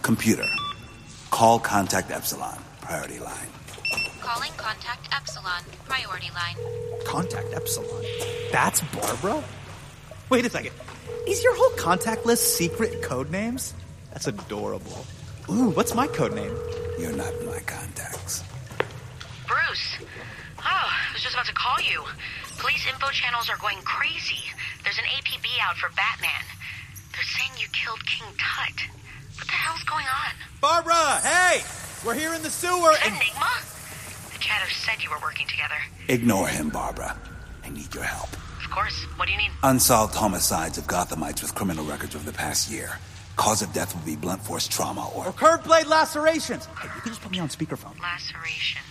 Computer, call Contact Epsilon, priority line. Calling Contact Epsilon, priority line. Contact Epsilon? That's Barbara? Wait a second. Is your whole contact list secret code names? That's adorable. Ooh, what's my code name? You're not in my contacts. Bruce. Oh, I was just about to call you. Police info channels are going crazy. There's an APB out for Batman. They're saying you killed King Tut. What the hell's going on? Barbara, hey! We're here in the sewer and... Enigma? The chatter said you were working together. Ignore him, Barbara. I need your help. Of course. What do you need? Unsolved homicides of Gothamites with criminal records over the past year. Cause of death will be blunt force trauma or curved blade lacerations. Hey, you can just put me on speakerphone. Laceration.